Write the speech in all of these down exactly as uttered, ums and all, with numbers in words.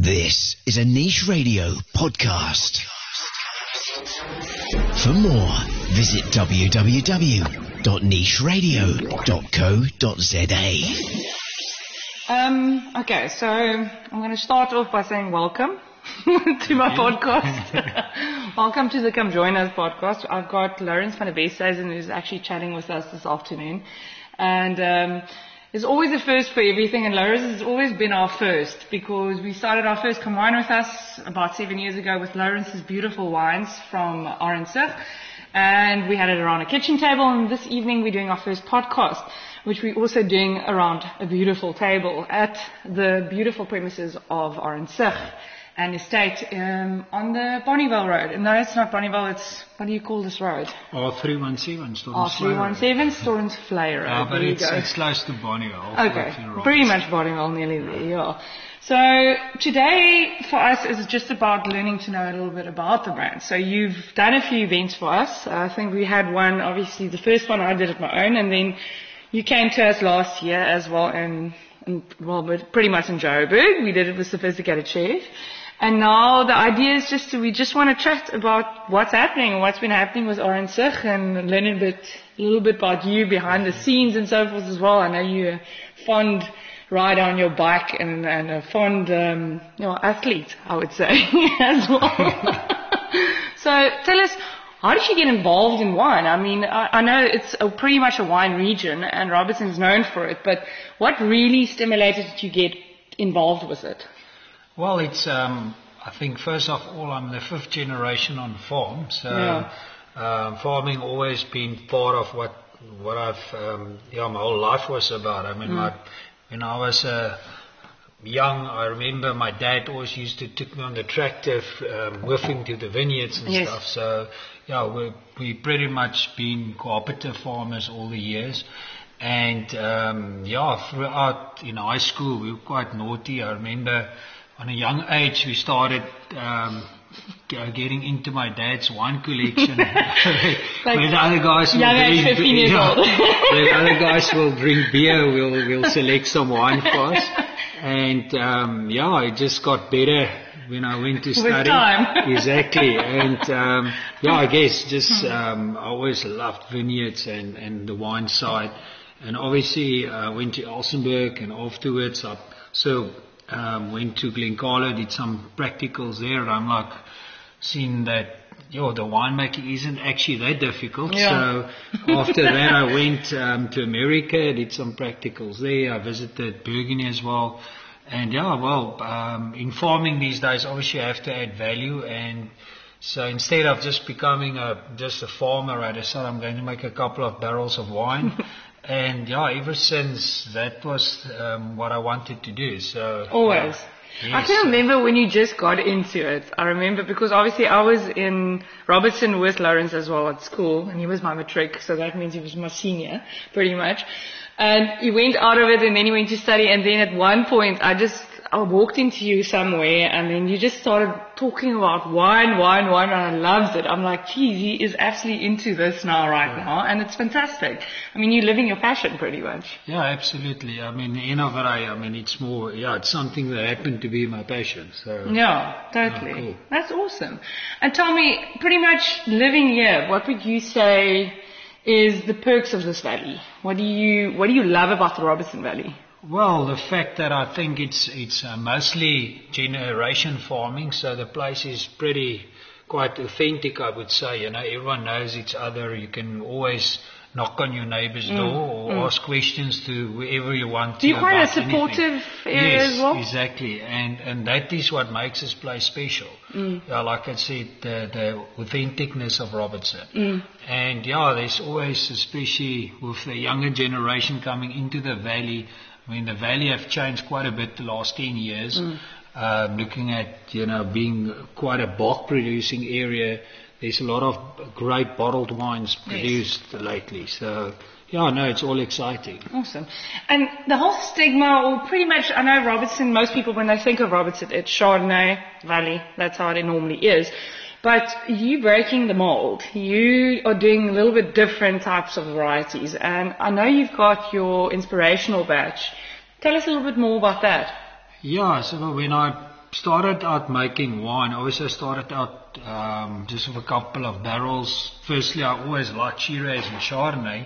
This is a Niche Radio podcast. For more, visit w w w dot niche radio dot co dot z a. Um, okay, so I'm going to start off by saying welcome to my podcast. Welcome to the Come Join Us podcast. I've got Lawrence van der Westhuizen who's actually chatting with us this afternoon. And um, there's always a first for everything, and Lawrence has always been our first because we started our first Come Wine with Us about seven years ago with Lawrence's beautiful wines from Arendse. And we had it around a kitchen table, and this evening we're doing our first podcast, which we're also doing around a beautiful table at the beautiful premises of Arendse and estate um, on the Bonneville Road. No, it's not Bonneville, it's, what do you call this road? R three one seven, Storms R three one seven, Storms Flay Road. Yeah, but there it's, it's close to Bonneville. Okay, pretty much Bonneville, nearly there, yeah. So today for us is just about learning to know a little bit about the brand. So you've done a few events for us. I think we had one, obviously the first one I did at my own, and then you came to us last year as well, and, and well, but pretty much in Joburg. We did it with Sophisticated Chef. And now the idea is just to, we just want to chat about what's happening, what's been happening with Arendse, and learn a bit, a little bit about you behind the scenes and so forth as well. I know you're a fond rider on your bike and, and a fond, um, you know, athlete, I would say, as well. So tell us, how did you get involved in wine? I mean, I, I know it's a, pretty much a wine region, and Robertson's known for it, but what really stimulated you to get involved with it? Well, it's, um, I think first of all, I'm the fifth generation on farm, so Yeah. um, farming always been part of what what I've, um, yeah, my whole life was about. I mean, Mm. my, when I was uh, young, I remember my dad always used to take me on the tractor, um, whiffing to the vineyards and Yes. stuff. So, yeah, we we pretty much been cooperative farmers all the years. And, um, yeah, throughout in high school, we were quite naughty. I remember on a young age, we started um, g- getting into my dad's wine collection. Like when other guys will young age, drink, fifteen years yeah, old. when other guys will drink beer, we'll we'll select some wine for us. And um, yeah, it just got better when I went to study. time. Exactly. And um, yeah, I guess just um, I always loved vineyards and and the wine side. And obviously, I uh, went to Elsenburg, and afterwards, I so. Um, went to Glencarlo, did some practicals there, and I'm like, seeing that, yo, the winemaking isn't actually that difficult. Yeah. So after that, I went um, to America, did some practicals there. I visited Burgundy as well. And yeah, well, um, in farming these days, obviously you have to add value. And so instead of just becoming a just a farmer, I decided I'm going to make a couple of barrels of wine. And yeah, ever since that was um, what I wanted to do. So Always. yeah. I Yes. can remember when you just got into it. I remember because obviously I was in Robertson with Lawrence as well at school, and he was my matric, so that means he was my senior, pretty much. And he went out of it, and then he went to study, and then at one point I just, I walked into you somewhere, and then you just started talking about wine, wine, wine, and I loved it. I'm like, geez, he is absolutely into this now, right Yeah. now, and it's fantastic. I mean, you're living your passion pretty much. Yeah, absolutely. I mean, you know what I, I mean, it's more, yeah, it's something that happened to be my passion. So Yeah, totally. Yeah, cool. That's awesome. And tell me, pretty much living here, what would you say is the perks of this valley? What do you, what do you love about the Robertson Valley? Well, the fact that I think it's it's uh, mostly generation farming, so the place is pretty quite authentic, I would say. You know, everyone knows each other. You can always knock on your neighbor's Mm, door or mm. ask questions to whoever you want. Do you to find a about anything. supportive area Yes, as well? exactly, and and that is what makes this place special. Mm. Yeah, like I said, the the authenticness of Robertson. Mm. And yeah, there's always, especially with the younger generation coming into the valley. I mean, the valley have changed quite a bit the last ten years. Mm. Um, looking at, you know, being quite a bulk producing area, there's a lot of great bottled wines produced lately. So, yeah, no, it's all exciting. Awesome. And the whole stigma, or pretty much, I know Robertson, most people when they think of Robertson, it's Chardonnay Valley. That's how it normally is. But you breaking the mold, you are doing a little bit different types of varieties. And I know you've got your inspirational batch. Tell us a little bit more about that. Yeah, so when I started out making wine. Obviously, I started out um, just with a couple of barrels. Firstly, I always liked Shiraz and Chardonnay.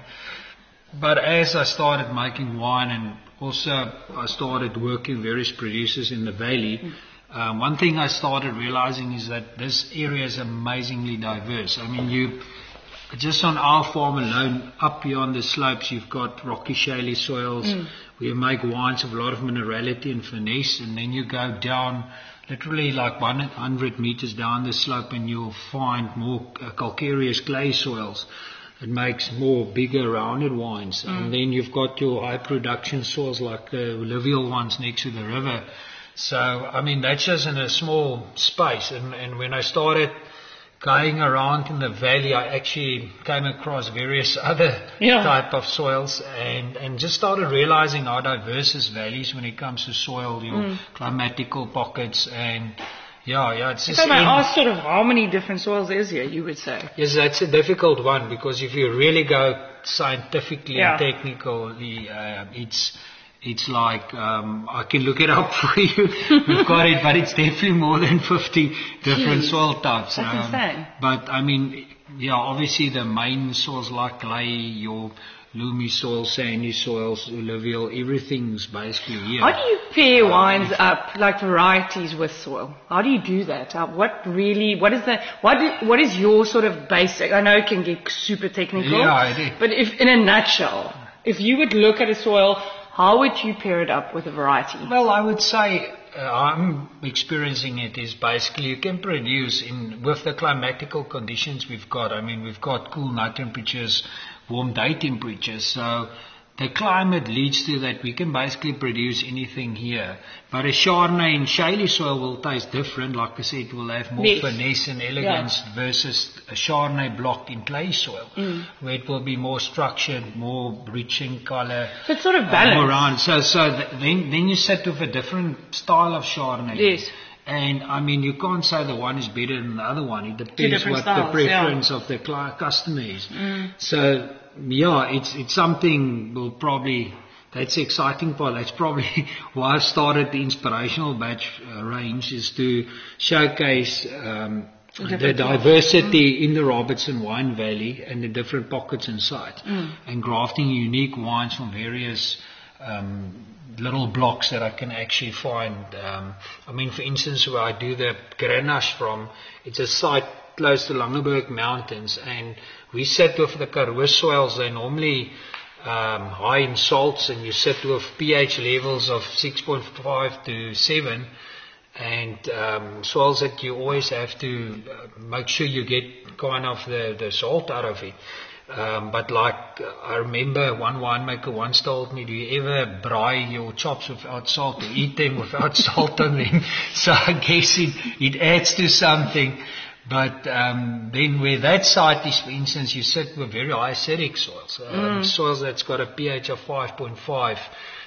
But as I started making wine, and also I started working with various producers in the valley, mm. um, one thing I started realizing is that this area is amazingly diverse. I mean, you just on our farm alone, up beyond the slopes, you've got rocky, shaly soils. Mm. We make wines of a lot of minerality and finesse, and then you go down literally like one hundred meters down the slope and you'll find more uh, calcareous clay soils. It makes more bigger rounded wines. Mm. And then you've got your high production soils like the alluvial ones next to the river. So, I mean, that's just in a small space. And, and when I started going around in the valley, I actually came across various other yeah. type of soils and, and just started realizing how diverse this valley is when it comes to soil, your mm. climatical pockets and yeah, yeah, it's just. So I ask sort of how many different soils is here, you would say? Yes, that's a difficult one because if you really go scientifically yeah. and technically, uh, it's it's like um, I can look it up for you. We've got it, but it's definitely more than fifty different Jeez, soil types. That's um, insane. But I mean, yeah, obviously the main soils like clay, your loamy soil, sandy soils, alluvial, everything's basically here. How do you pair wines up, like varieties with soil? How do you do that? Uh, what really, what is the, what, do, what is your sort of basic, I know it can get super technical, yeah, it is. But if, in a nutshell, if you would look at a soil, how would you pair it up with a variety? Well, I would say, uh, I'm experiencing it is basically you can produce in, with the climatical conditions we've got. I mean, we've got cool night temperatures, warm day temperatures. So the climate leads to that we can basically produce anything here. But a Chardonnay in shaly soil will taste different. Like I said, it will have more yes. finesse and elegance yeah. versus a Chardonnay block in clay soil, mm. where it will be more structured, more rich in color. So it's sort of balanced. Uh, more round. So, so th- then, then you sit with a different style of Chardonnay. Yes. And I mean, you can't say the one is better than the other one. It depends what styles, the preference yeah. of the cl- customer is. Mm. So, yeah, it's it's something we'll probably, that's the exciting part. That's probably why I started the Inspirational Batch uh, range, is to showcase um, the diversity mm. in the Robertson Wine Valley and the different pockets inside. Mm. And grafting unique wines from various um, little blocks that I can actually find. Um, I mean, for instance, where I do the Grenache from, it's a site close to Langeberg Mountains, and we sit with the Karoo soils. They're normally um, high in salts, and you sit with pH levels of six point five to seven, and um, soils that you always have to uh, make sure you get kind of the, the salt out of it. Um, but like, uh, I remember one winemaker once told me, do you ever braai your chops without salt or eat them without salt on them? So I guess it, it adds to something. But um, then where that site is, for instance, you sit with very high acidic soils, um, mm. soils that's got a pH of five point five.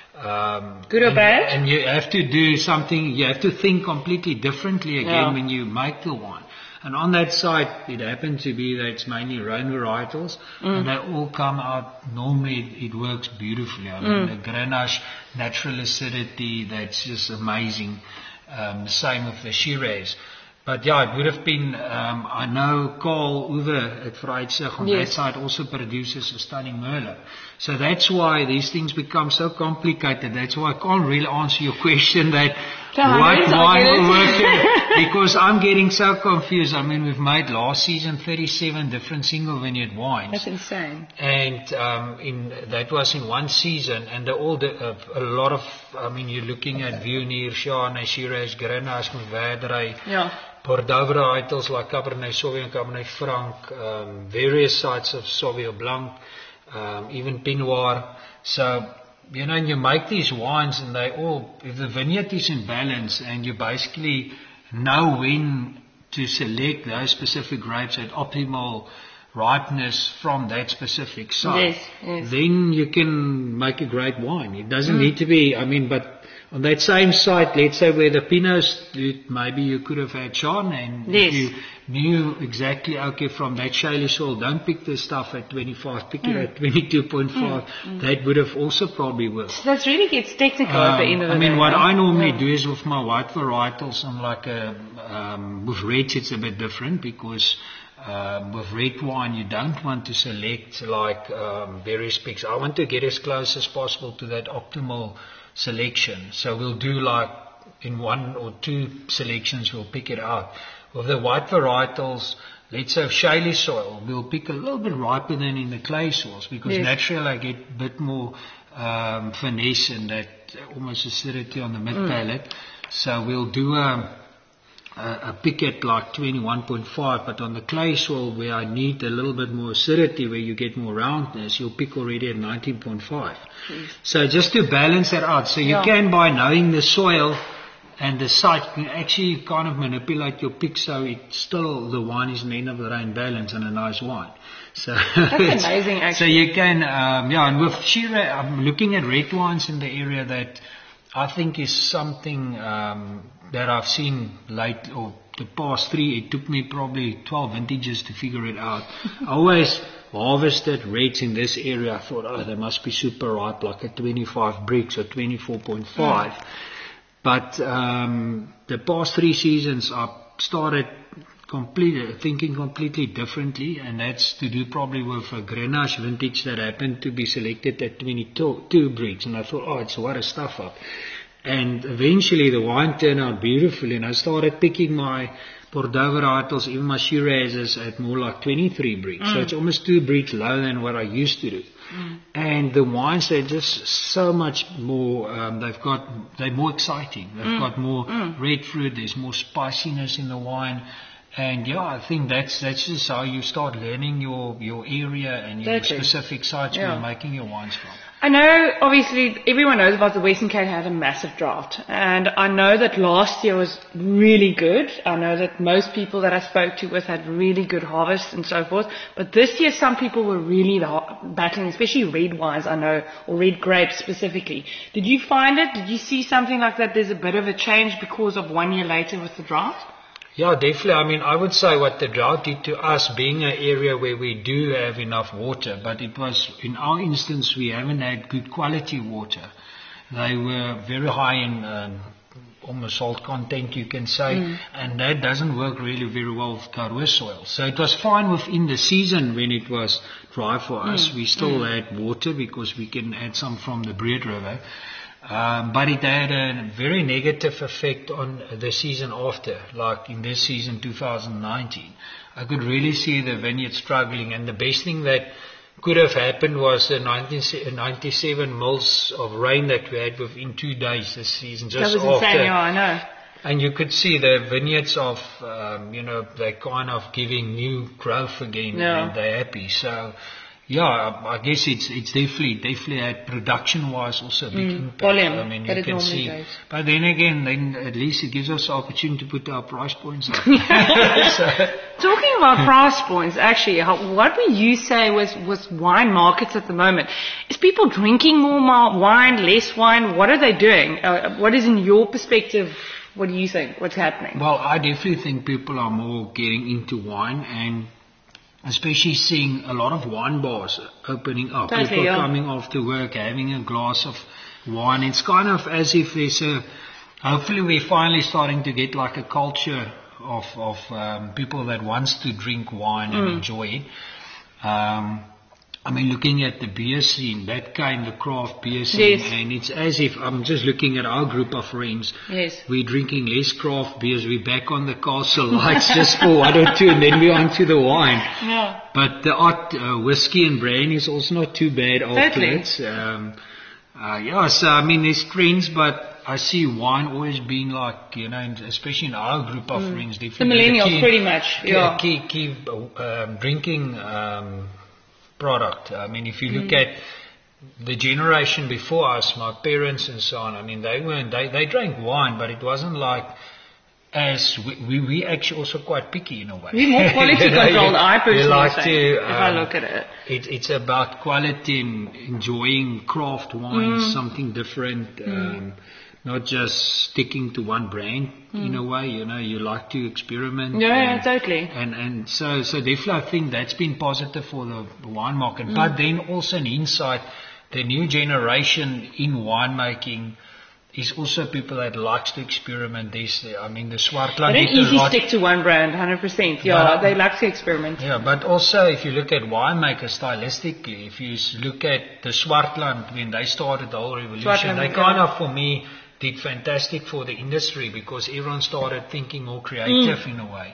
Um, Good or and, bad? And you have to do something, you have to think completely differently again yeah. when you make the wine. And on that site, it happened to be that it's mainly Rhone varietals, mm. and they all come out, normally it, it works beautifully. I mean, mm. the Grenache, natural acidity, that's just amazing. Um, the same with the Shiraz. But yeah, it would have been, um, I know Carl Uwe at Vryheidsig on yes. that side also produces a stunning Merlot. So that's why these things become so complicated. That's why I can't really answer your question that what wine will work, because I'm getting so confused. I mean, we've made last season thirty-seven different single vineyard wines. That's insane. And um, in that was in one season, and they're all the, uh, a lot of, I mean, you're looking at Viognier, Chardonnay, Shiraz, Grenache, Mourvedre, yeah. Bordeaux varietals like Cabernet Sauvignon, Cabernet Franc, um, various sites of Sauvignon Blanc, um, even Pinot Noir. So, you know, and you make these wines and they all, if the vineyard is in balance and you basically know when to select those specific grapes at optimal ripeness from that specific site, yes, yes. then you can make a great wine. It doesn't mm. need to be, I mean, but on that same site, let's say where the Pinots, it- maybe you could have had Sean, and Yes. if you knew exactly, okay, from that shaly soil, don't pick the stuff at twenty-five, pick it at twenty-two point five, that would have also probably worked. So that really gets technical at the end of Um, the I day. mean, what huh? I normally Yeah. do is with my white varietals, I'm like a, um, with reds it's a bit different because um, with red wine you don't want to select like um, various picks. I want to get as close as possible to that optimal selection. So we'll do like in one or two selections we'll pick it out. With the white varietals, let's say shaly soil, we'll pick a little bit riper than in the clay soils because Yes. naturally I get a bit more um, finesse and that almost acidity on the mid palate. So we'll do a, a, a pick at like twenty-one point five, but on the clay soil where I need a little bit more acidity, where you get more roundness, you'll pick already at nineteen point five. So just to balance that out, so you Yeah. can, by knowing the soil and the site, you can actually kind of manipulate your pick so it still, the wine is an end of the day in balance and a nice wine. So That's amazing, So actually. you can, um, yeah, and with Shiraz, I'm looking at red wines in the area that I think is something um, that I've seen late, or the past three, it took me probably twelve vintages to figure it out. I always harvested reds in this area. I thought, oh, they must be super ripe, like a twenty-five bricks or twenty-four point five. But um, the past three seasons, I started completely thinking completely differently, and that's to do probably with a Grenache vintage that happened to be selected at twenty-two bricks. And I thought, oh, it's what a stuff up. And eventually the wine turned out beautifully, and I started picking my Bordeaux varietals, even my Shirazes, at more like twenty-three bricks. So it's almost two bricks lower than what I used to do. And the wines, they're just so much more, um, they've got, they're more exciting. They've got more red fruit, there's more spiciness in the wine. And yeah, I think that's that's just how you start learning your, your area and your Exactly. specific sites where Yeah. you're making your wines from. I know, obviously, everyone knows about the Western Cape had a massive drought. And I know that last year was really good. I know that most people that I spoke to with had really good harvests and so forth. But this year, some people were really ha- battling, especially red wines, I know, or red grapes specifically. Did you find it? Did you see something like that? There's a bit of a change because of one year later with the drought? Yeah, definitely. I mean, I would say what the drought did to us, being an area where we do have enough water, but it was, in our instance, we haven't had good quality water. They were very high in um, almost salt content, you can say, and that doesn't work really very well with Karoo soil. So it was fine within the season when it was dry for us. We still had water because we can add some from the Breed River. Um, but it had a very negative effect on the season after, like in this season two thousand nineteen. I could really see the vineyard struggling, and the best thing that could have happened was the nineteen ninety-seven mils of rain that we had within two days this season, just That was after. insane, yeah, I know. And you could see the vineyards of, um, you know, they're kind of giving new growth again, Yeah. and they're happy. So, yeah, I, I guess it's it's definitely definitely had production wise also a big impact. volume, I mean, that you it can normally see. does. But then again, then at least it gives us the opportunity to put our price points up. So, Talking about price points, actually, how, what would you say was, was wine markets at the moment? Is people drinking more ma- wine, less wine? What are they doing? Uh, what is in your perspective? What do you think? What's happening? well, I definitely think people are more getting into wine, and especially seeing a lot of wine bars opening up. Totally, People yeah. coming after work, having a glass of wine. It's kind of as if there's a, hopefully we're finally starting to get like a culture of, of um, people that wants to drink wine and enjoy it. Um, I mean, looking at the beer scene, that kind of craft beer scene, Yes. and it's as if, I'm just looking at our group of friends, Yes. we're drinking less craft beers, we're back on the castle lights just for one or two, and then we're on to the wine. Yeah. But the odd uh, whiskey and brandy is also not too bad afterwards. Um, uh, yeah, so I mean, there's trends, but I see wine always being like, you know, and especially in our group of friends, The definitely millennials, key, pretty much. key, Yeah. key, key um, drinking um, product. I mean, if you look at the generation before us, my parents and so on, I mean, they weren't, they, they drank wine, but it wasn't like, as we, we, we actually also quite picky in a way. We're more quality You know, controlled, you- I you personally like think, to, if I um, look at it. It, it's about quality and enjoying craft wines, something different. Um, not just sticking to one brand mm. in a way. You know, you like to experiment. Yeah, and, yeah, totally. And and so so definitely, I think that's been positive for the wine market. Mm. But then also in hindsight, the new generation in winemaking is also people that likes to experiment. These, I mean, the Swartland. They don't easily stick to one brand, one hundred percent. Yeah, but, they like to experiment. Yeah, but also if you look at winemakers stylistically, if you look at the Swartland, when they started the whole revolution, Swartland, they kind of, for me, did fantastic for the industry because everyone started thinking more creative mm. in a way.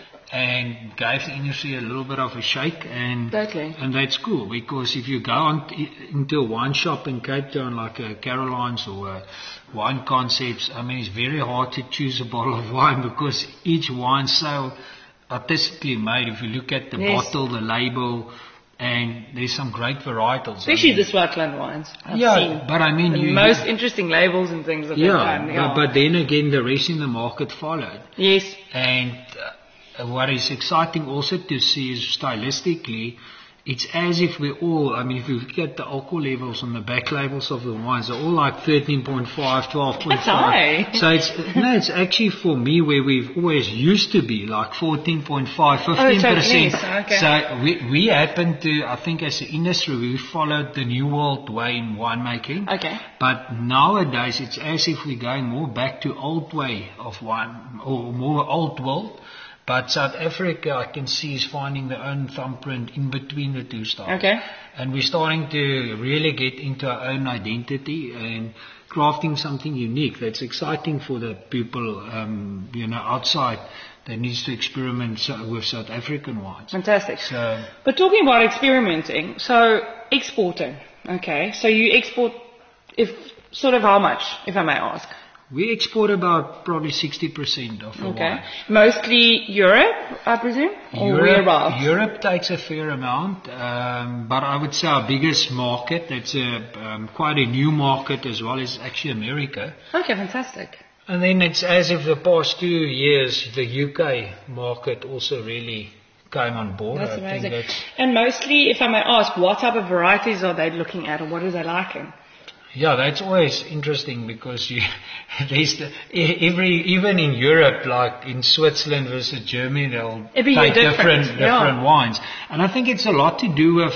And gave the industry a little bit of a shake, and totally. and that's cool because if you go on t- into a wine shop in Cape Town like a Caroline's or a Wine Concepts, I mean it's very hard to choose a bottle of wine because each wine's so artistically made. If you look at the yes. bottle, the label, and there's some great varietals. Especially I mean, the Swartland wines. I've yeah, seen but I mean the you, most you, interesting labels and things that yeah, they've done. Yeah, but, but then again, the rest in the market followed. Yes, and. Uh, What is exciting also to see is stylistically, it's as if we all, I mean, if you look at the alcohol levels on the back labels of the wines, they're all like thirteen point five, twelve point five. That's high. So it's, no, it's actually for me where we've always used to be, like fourteen point five, fifteen percent. Oh, so, okay. so we, we happen to, I think as an industry, we followed the New World way in winemaking. Okay. But nowadays, it's as if we're going more back to old way of wine, or more old world. But South Africa, I can see, is finding their own thumbprint in between the two styles. Okay. And we're starting to really get into our own identity and crafting something unique. That's exciting for the people, um, you know, outside that needs to experiment with South African wines. Fantastic. So, but talking about experimenting, so exporting, okay. So you export, if sort of how much, if I may ask? We export about probably sixty percent of the okay. wine. Mostly Europe, I presume? Or Europe, whereabouts? Europe takes a fair amount, um, but I would say our biggest market, that's a, um, quite a new market as well, is actually America. Okay, fantastic. And then it's as if the past two years, the U K market also really came on board. That's I amazing. think that's and mostly, if I may ask, what type of varieties are they looking at, or what are they liking? Yeah, that's always interesting because you, there's the, every, even in Europe, like in Switzerland versus Germany, they'll Every take different, different, yeah. different wines. And I think it's a lot to do with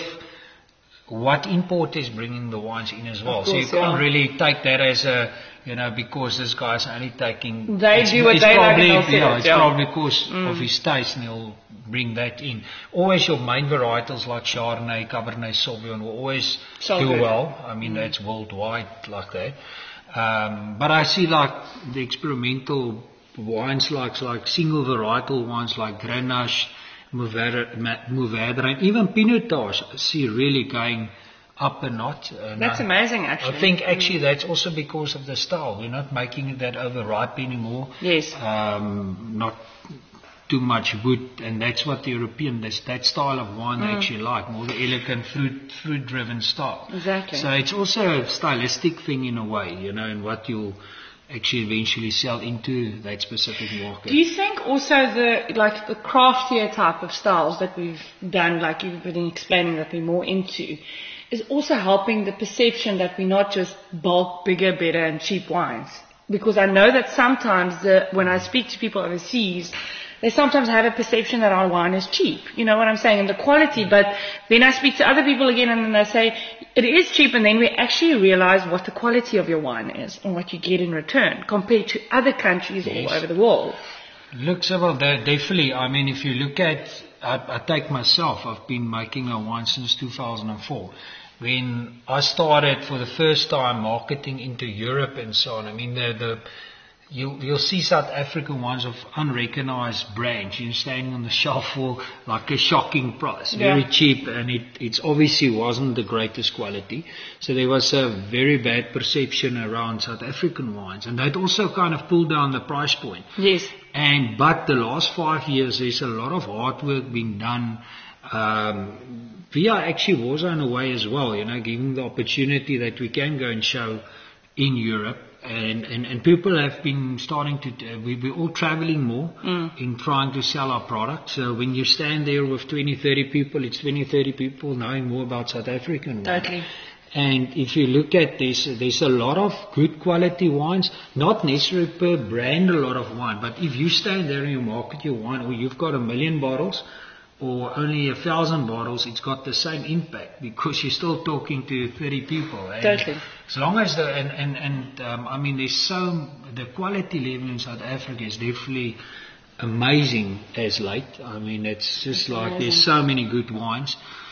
what import is bringing the wines in as well. Of course, so you can't yeah. really take that as a, you know, because this guy's only taking... They it's, do what it's they probably, like and they'll yeah, it, it's yeah. probably because mm. of his taste and he'll bring that in. Always your main varietals like Chardonnay, Cabernet Sauvignon will always so do good. well. I mean, mm. that's worldwide like that. Um, but I see like the experimental wines like, like single varietal wines like Grenache, Mourvedre, and even Pinotage I see really going up a notch. And that's I, amazing, actually. I think actually that's also because of the style. We're not making it that overripe anymore. Yes. Um, not too much wood, and that's what the European, that's, that style of wine mm. they actually like, more the elegant fruit, fruit-driven style. Exactly. So it's also a stylistic thing in a way, you know, and what you'll actually eventually sell into that specific market. Do you think also the, like the craftier type of styles that we've done, like you've been explaining that we're more into, is also helping the perception that we're not just bulk, bigger, better and cheap wines? Because I know that sometimes the, when I speak to people overseas, they sometimes have a perception that our wine is cheap. You know what I'm saying? And the quality. But then I speak to other people again and then they say, it is cheap. And then we actually realize what the quality of your wine is and what you get in return compared to other countries yes. all over the world. Look, Sybil, definitely. I mean, if you look at, I, I take myself, I've been making a wine since two thousand four. When I started for the first time marketing into Europe and so on, I mean, the, the You, you'll see South African wines of unrecognized brands, you know, standing on the shelf for like a shocking price, yeah. very cheap, and it it's obviously wasn't the greatest quality. So there was a very bad perception around South African wines, and that also kind of pulled down the price point. Yes. And but the last five years, there's a lot of hard work being done. Um, we are actually Warzone in a way as well, you know, giving the opportunity that we can go and show in Europe. And, and, and people have been starting to, uh, we, we're all traveling more mm. in trying to sell our product. So when you stand there with twenty, thirty people, it's twenty, thirty people knowing more about South African wine. Totally. And if you look at this, there's a lot of good quality wines, not necessarily per brand a lot of wine, but if you stand there and you market your wine, or you've got a million bottles, or only a thousand bottles, it's got the same impact because you're still talking to thirty people. And Totally. as long as the, and, and, and um, I mean, there's so, the quality level in South Africa is definitely amazing as late. I mean, it's just It's like amazing. there's so many good wines.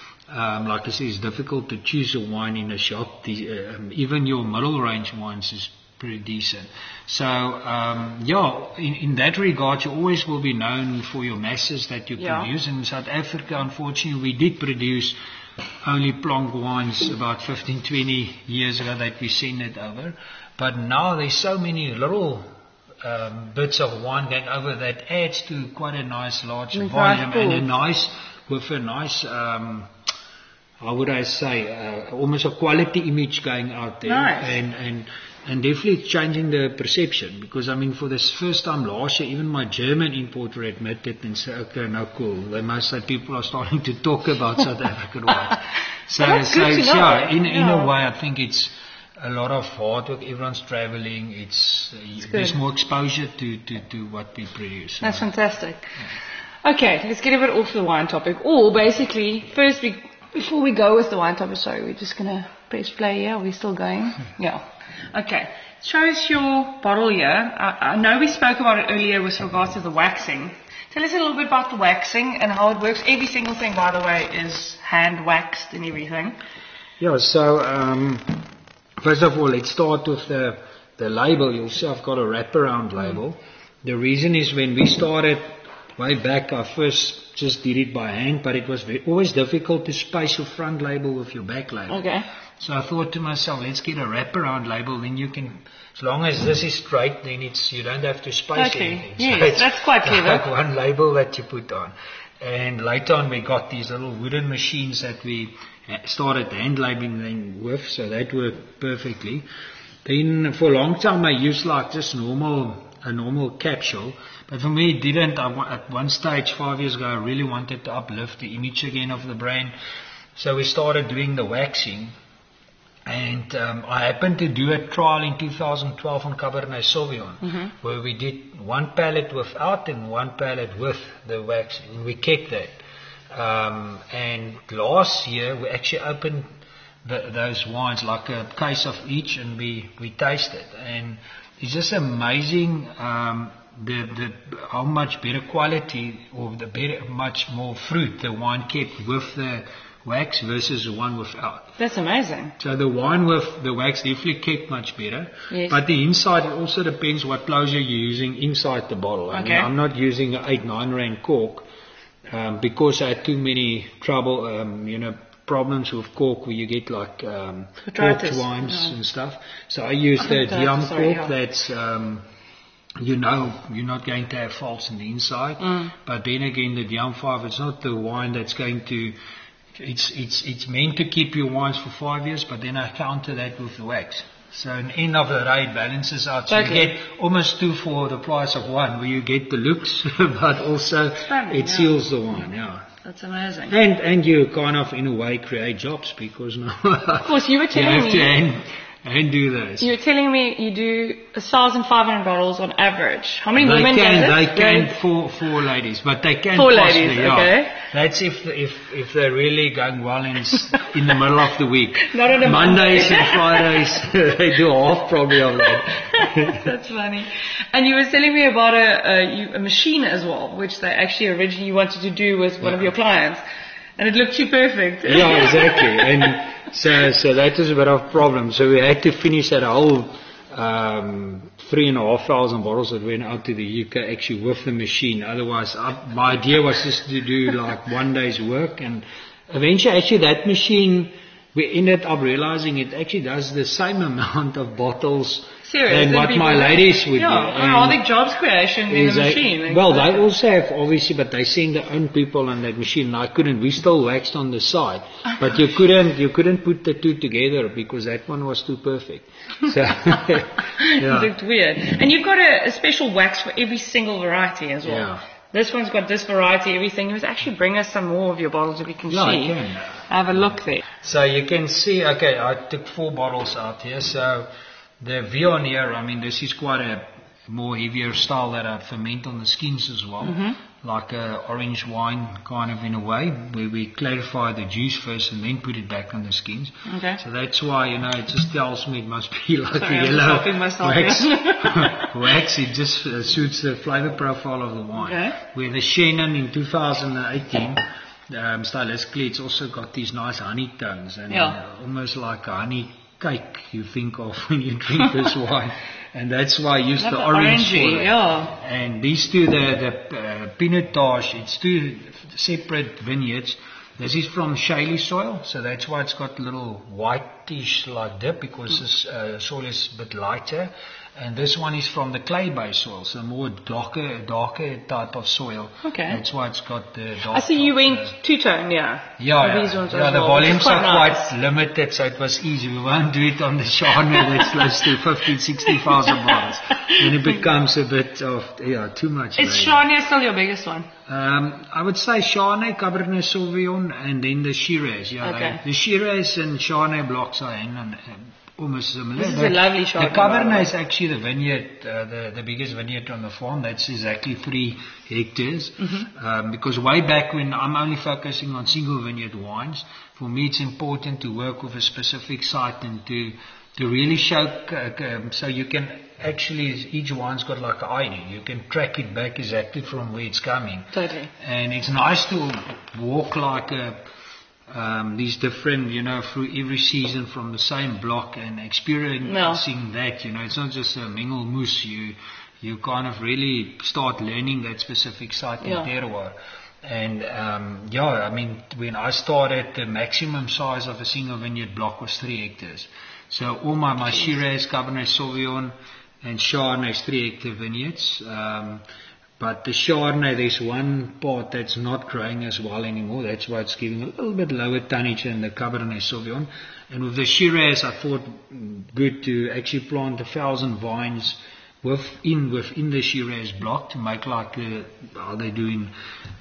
Um, like I say, it's difficult to choose a wine in a shop. The, um, even your middle range wines is pretty decent. So, um, yeah, in, in that regard, you always will be known for your masses that you Yeah. produce. And in South Africa, unfortunately, we did produce only Plonk wines about fifteen, twenty years ago that we sent it over. But now there's so many little um, bits of wine going over that adds to quite a nice large Nice volume pool. and a nice, with a nice, um, how would I say, uh, almost a quality image going out there. Nice. And, and, and definitely changing the perception, because I mean, for this first time last year, even my German importer admitted and said, okay, no, cool. They must say people are starting to talk about South African wine. So, Well, that's so good to it's, know. yeah, in, in Yeah. a way, I think it's a lot of hard work. Everyone's traveling. It's, uh, there's good. more exposure to, to, to what we produce. That's fantastic. Okay, let's get a bit off the wine topic. Or basically, first, we, before we go with the wine topic, sorry, we're just going to press play here. Are we still going? Yeah. Okay. Show us your bottle here. I, I know we spoke about it earlier with regards to the waxing. Tell us a little bit about the waxing and how it works. Every single thing, by the way, is hand waxed and everything. Yeah, so um, first of all, let's start with the, the label. You'll see I've got a wraparound label. The reason is when we started way back, I first just did it by hand, but it was very, always difficult to space your front label with your back label. Okay. So I thought to myself, let's get a wraparound label, then you can, as long as this is straight, then it's, you don't have to space Okay. anything. Yes, it's that's quite clever. like one label that you put on. And later on we got these little wooden machines that we started hand labeling them with, so that worked perfectly. Then for a long time I used like just normal, a normal capsule, but for me it didn't. I, wa- at one stage five years ago I really wanted to uplift the image again of the brand, so we started doing the waxing. And um, I happened to do a trial in two thousand twelve on Cabernet Sauvignon, Mm-hmm. where we did one pallet without and one pallet with the wax, and we kept that. Um, and last year we actually opened the, those wines, like a case of each, and we, we tasted. And it's just amazing um, the, the how much better quality or the better, much more fruit the wine kept with the wax versus the one without. That's amazing. So the wine with the wax definitely kept much better. Yes. But the inside, it also depends what closure you're using inside the bottle. I mean, Okay. I'm not using an eight, nine rand cork um, because I had too many trouble, um, you know, problems with cork where you get like um, corked Botrytis, wines yeah. and stuff. So I use Oh, that botrytis, yum sorry, cork yeah. that's, um, you know, you're not going to have faults in the inside. Mm. But then again, the Yum five, it's not the wine that's going to, it's it's it's meant to keep your wines for five years, but then I counter that with the wax. So in the end of the day, it balances out. So Totally. you get almost two for the price of one, where you get the looks, but also Stunning, it yeah. seals the wine, yeah. That's amazing. And and you kind of in a way create jobs because now Of course, you were you telling have to me, hand, hand do those. you were telling me you do one thousand five hundred bottles on average. How many They women can, does they it? can, Right? four, four ladies, but they can Four possibly, ladies, yeah. okay. That's if, if, if they're really going well in, s- in the middle of the week. Not on a Mondays Monday. and Fridays, they do half probably of that. That's funny. And you were telling me about a, a, you- a machine as well, which they actually originally wanted to do with one of your clients. And it looked too perfect. Yeah, exactly. And so, so that was a bit of a problem. So we had to finish that whole um, three and a half thousand bottles that went out to the U K actually with the machine. Otherwise, I, my idea was just to do like one day's work. And eventually, actually, that machine, we ended up realizing it actually does the same amount of bottles Serious, than then what people- my ladies would yeah, do. oh, all the jobs creation in the Is that- machine. well, they also have obviously, but they send their own people on that machine. And I couldn't. We still waxed on the side, but you couldn't. You couldn't put the two together because that one was too perfect. So, It yeah, looked weird. And you've got a, a special wax for every single variety as well. Yeah. this one's got this variety, everything. You must actually bring us some more of your bottles if you can Yeah, see. I can. Have a look there. So you can see, okay, I took four bottles out here. So the Vion here, I mean, this is quite a more heavier style that I ferment on the skins as well. Mm-hmm. Like a orange wine kind of in a way, where we clarify the juice first and then put it back on the skins. Okay. So that's why, you know, it just tells me it must be like Sorry, a I'm yellow stopping myself wax. here. wax, it just uh, suits the flavor profile of the wine. Okay. Where the Chenin in two thousand eighteen, um, stylistically, it's also got these nice honey tones and Yeah. uh, almost like a honey cake you think of when you drink this wine. And that's why I use Love the the orange for orangey, it. yeah. And these two, the, the uh, Pinotage, it's two separate vineyards. This is from shaly soil, so that's why it's got a little whitish like dip, because this uh, soil is a bit lighter. And this one is from the clay-based soil, so more darker, darker type of soil. Okay. That's why it's got the dark. I see you went uh, two-tone, yeah. yeah, For yeah, these ones yeah as the well, which is volumes quite are nice. quite limited, so it was easy. We won't do it on the Chardonnay that's close to fifty, sixty thousand bottles. Then it becomes a bit of, yeah, too much. Is really. Chardonnay still your biggest one? Um, I would say Chardonnay, Cabernet Sauvignon, and then the Shiraz. Yeah, Okay. they, the Shiraz and Chardonnay blocks are in and, um, almost similar. This is The- a lovely Chardonnay, The by the way. Cabernet is actually the vineyard, uh, the, the biggest vineyard on the farm. That's exactly three hectares. Mm-hmm. Um, because way back when I'm only focusing on single vineyard wines, for me it's important to work with a specific site and to to really show, uh, um, so you can actually, each wine's got like an I D. You can track it back exactly from where it's coming. Totally. And it's nice to walk like a, um, these different, you know, through every season from the same block and experiencing that, you know. It's not just a mingle mousse. You, you kind of really start learning that specific site in Yeah. terroir. And, um, yeah, I mean, when I started, the maximum size of a single vineyard block was three hectares. So all my, my Shiraz, Cabernet Sauvignon, and Chardonnay is three hectare vineyards. Um, but the Chardonnay, there's one part that's not growing as well anymore. That's why it's giving a little bit lower tonnage than the Cabernet Sauvignon. And with the Shiraz, I thought mm, good to actually plant a thousand vines within within the Shiraz block to make like the, how they do in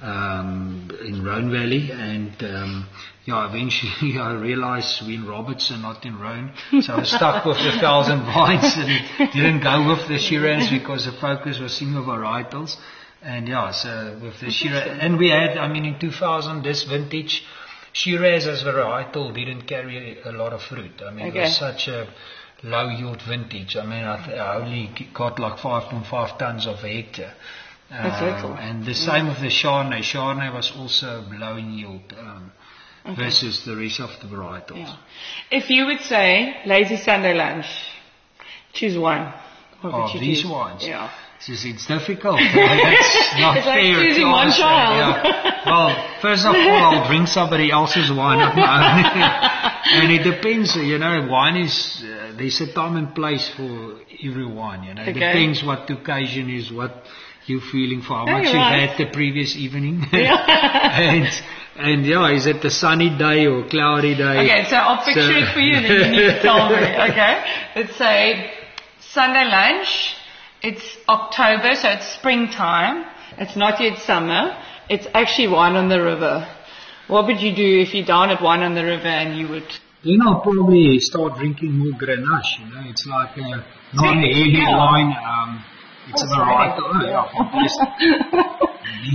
um, in Rhone Valley. And um, yeah, eventually I realized we're in Robertson, not in Rhone. So I was stuck with the thousand vines and didn't go with the Shiraz because the focus was single varietals. And yeah, so with the Shiraz, and we had, I mean, in two thousand, this vintage, Shiraz as varietal didn't carry a lot of fruit. I mean, Okay. it was such a low yield vintage. I mean, I, th- I only got like five point five tons of a hectare. That's Um, little. And the same with the Chardonnay. Chardonnay was also low in yield um, versus the rest of the varietals. Yeah. If you would say lazy Sunday lunch, choose one. What would Oh, you these choose? ones. Yeah. It's, just, it's difficult. That's not It's like fair. choosing to one answer. child. Yeah. Well, first of all, I'll drink somebody else's wine, not my own. And it depends, you know, wine is, uh, there's a time and place for every wine, you know. It Okay. depends what the occasion is, what you're feeling for, how Yeah, much you're you've right. had the previous evening. Yeah. and, and yeah, is it a sunny day or cloudy day? Okay, so I'll picture So- it for you and then you need to tell me, okay? Let's say Sunday lunch, it's October, so it's springtime, it's not yet summer, it's actually wine on the river. What would you do if you're down at wine on the river and you would... Then I'll probably start drinking more Grenache, you know. It's like a non-heavy Yeah. wine. Um, it's Oh, a varietal. Oh, sorry. yeah, fantastic.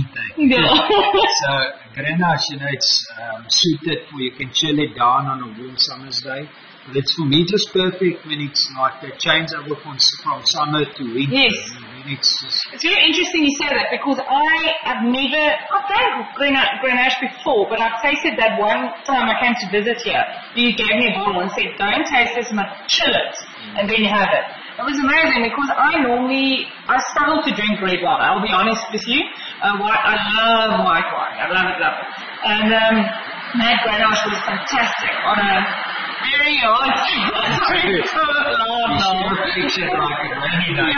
Yeah. So Grenache, you know, it's um, suited for, you can chill it down on a warm summer's day. But it's for me just perfect when it's like a change over from, from summer to winter. Yes. And then it's just, It's very interesting you say that because I have never, I've drank Grenache, Grenache before, but I've tasted that one time I came to visit here. You gave me a bottle and said, go and taste this, and chill it, and then you have it. It was amazing because I normally, I struggle to drink red wine, I'll be honest with you. Uh, white, I love white wine, I love it, love it. And um, that Grenache was fantastic on a very hot, sorry, oh, no. picture like a rainy day.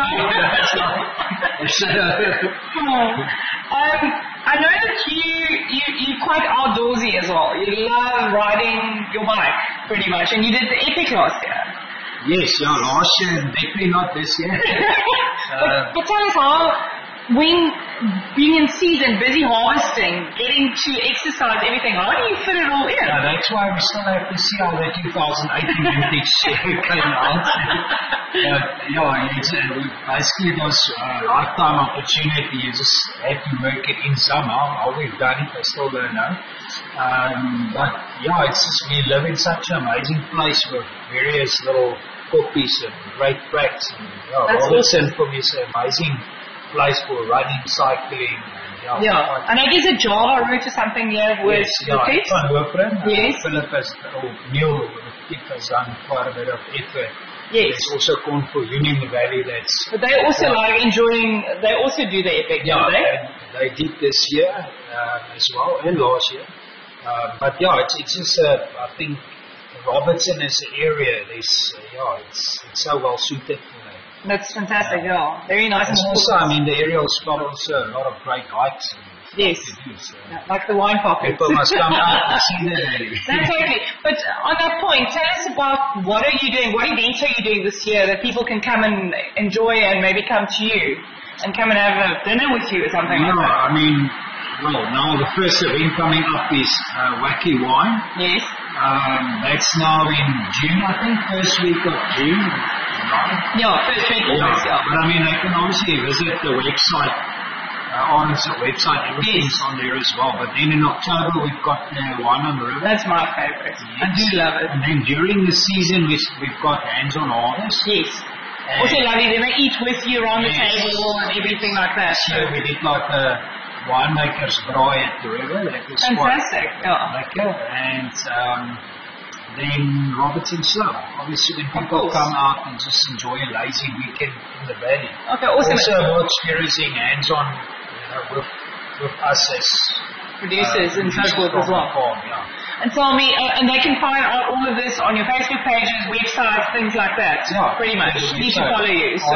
um, I know that you, you, you're quite outdoorsy as well. You love riding your bike, pretty much. And you did the Epic last year. Yes, yeah, last year, definitely not this year. but, but tell us how, when, being in season, busy harvesting, getting to exercise, everything, how do you fit it all in? Yeah, that's why we still have to see how the two thousand eighteen vintage came out. But, yeah, it's, uh, basically it was a lifetime opportunity. You just have to work it in somehow. How we've done it, I still don't know. Um, but, yeah, it's just, we live in such an amazing place with various little cookies and great tracks. And, yeah, Robertson for me is an amazing place for running, cycling. And, yeah, yeah. and I guess a Java route or something here with yes, your yeah, kids? Van Hooperen. Yes. Uh, Philip has, or Neil, has done quite a bit of effort. Yes. There's also Corn for Union Valley that's... But they also quite, like enjoying, they also do the epic, yeah, don't they? they did this year uh, as well, and last year. Uh, but yeah, it's, it's just, uh, I think, Robertson is an area, there's, uh, yeah, it's, it's so well suited for that. That's fantastic, yeah. Very nice. And also, I mean, the area's got also a lot of great hikes. Yes, do, so. yeah, like the wine pockets. People must come out and see that. That's totally. But on that point, tell us about what are you doing, what events are you doing this year that people can come and enjoy and maybe come to you and come and have a dinner with you or something yeah, like that? I mean, well, now the first event coming up is uh, Wacky Wine. Yes. Um, that's now in June, I think, first week of June. Right? Yeah, first week of yeah. June. Yeah. But I mean, they can obviously visit the website. Uh, on the website, everything's yes. on there as well. But then in October, we've got uh, Wine on the River. That's my favourite. Yes. I do love it. And then during the season, we, we've got Hands on Harvest. Yes. And also lovely. Then they eat with you around yes. the table and everything like that. So we did like a winemaker's braai at the river. That was fantastic. Yeah. Lekker. And um, then Robertson Slough. Obviously, when people come out and just enjoy a lazy weekend in the valley. Okay, awesome. Also, more experiencing hands-on with, with us as producers uh, and so forth as well. Farm, yeah. And tell me, uh, and they can find out all of this on your Facebook pages, websites, things like that. Yeah, pretty much. Need to follow you. So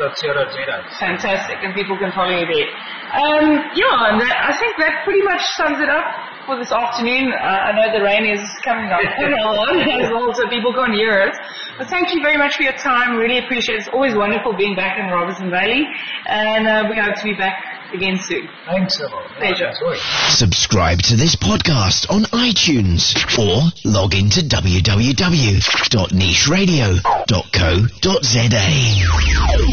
fantastic, and people can follow you there. Um, yeah, and that, I think that pretty much sums it up for this afternoon. Uh, I know the rain is coming up on as well, so people can't hear it. But thank you very much for your time. Really appreciate it. It's always wonderful being back in Robertson Valley, and uh, we hope to be back again soon. Thanks a lot. Pleasure. Subscribe to this podcast on iTunes or log into w w w dot niche radio dot co dot z a.